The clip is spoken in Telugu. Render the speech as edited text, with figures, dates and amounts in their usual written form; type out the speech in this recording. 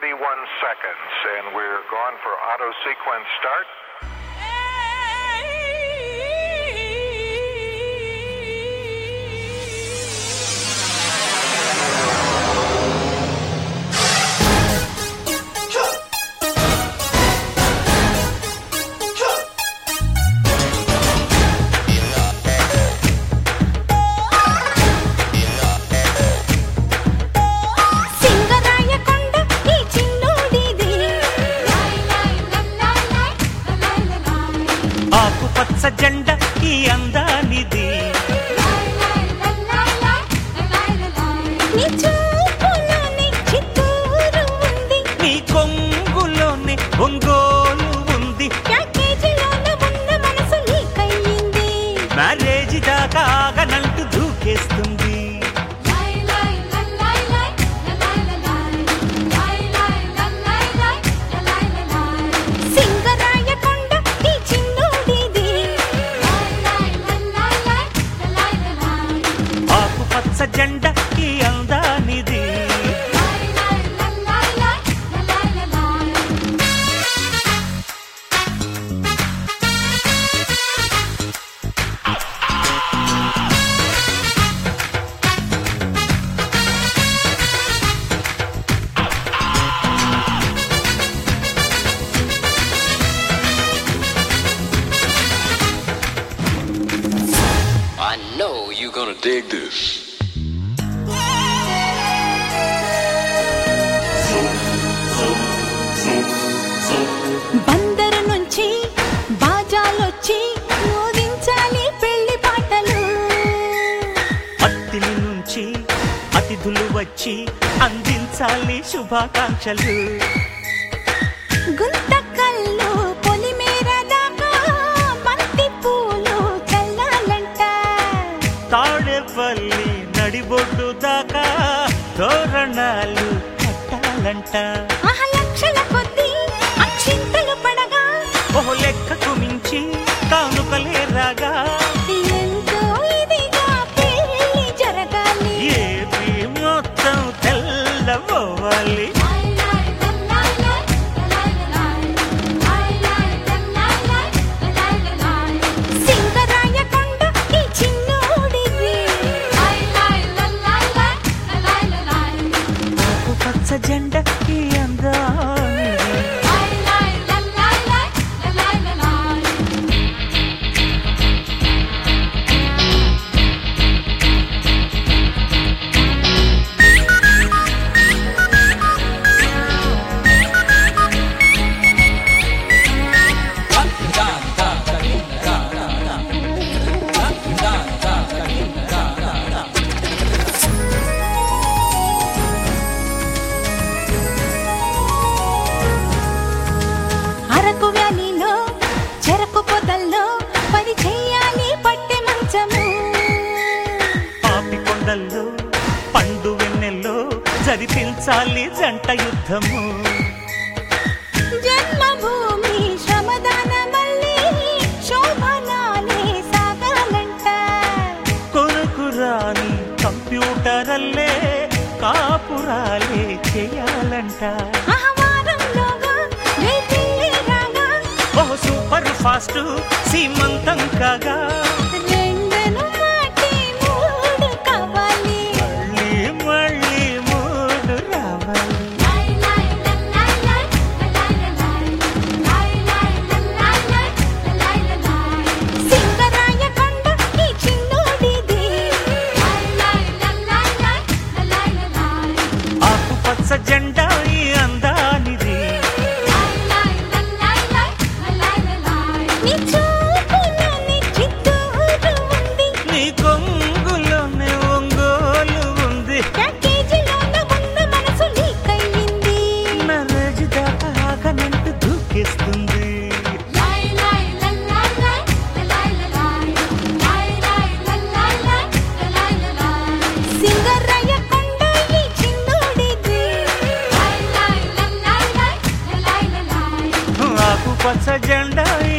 31 seconds, and we're gone for auto sequence start. పచ్చ జెండా ఈ అందానిది నీ కొంగులోనే ఒంగోలు ఉంది మ్యారేజ్ దాకా ఆగనంటూ దూకేస్తుంది జెండా ఈ అందానిది I know you're gonna dig this. Bandar నుంచి బాజాలొచ్చి మోగించాలి పెళ్లి పాటలు అత్తిలి నుంచి అతిథులు వచ్చి అందించాలి శుభాకాంక్షలు గుంతకల్లు పొలిమేర దాకా బంతి పూలు చల్లాలంట తాడేపల్లి నడిబొడ్డు దాకా తోరణాలు కట్టాలంట లక్షల కొద్ది అక్షింతలు పడగా ఓహో లెక్కకు మించి కానుకలే రాగా ఎంతో ఇదిగా పెళ్లి జరగాలి ఏపీ మొత్తం తెల్లబోవాలి సింగరాయకొండ ఈ చిన్నోడిది పచ్చ జెండా ఈ అందానిది అరకు వ్యాలీలో చెరకు పొదల్లో పని చేయాలి పట్టె మంచము పాపికొండల్లో పండు వెన్నెల్లో జరిపించాలి జంట యుద్ధము జన్మభూమి శ్రమదాన మళ్ళీ శోభనాలే సాగాలంట కొనుకురాని కంప్యూటరల్లే కాపురాలే చేయాలంట ఆహ్వానంలోగా రేపిల్లి రాగా ఓ సూపర్ ఫాస్ట్ సీమంతం కాగా రెండను మాటి మూడు కావాలి మళ్ళీ మళ్ళీ మూడు రావాలి సింగరాయకొండ ఈ చిన్నోడిది ఆకుపచ్చ జెండా ఈ అందానిది నీ చూపులోని చిత్తూరు ఉంది నీ కొంగులోనే ఒంగోలు ఉంది ప్యాకేజీలోన ఉన్న మనసు లీకయ్యింది మ్యారేజ్ దాకా ఆగనంటూ దూకేస్తుంది సింగరాయకొండ ఈ చిన్నోడిది ఆకుపచ్చ జెండా ఈ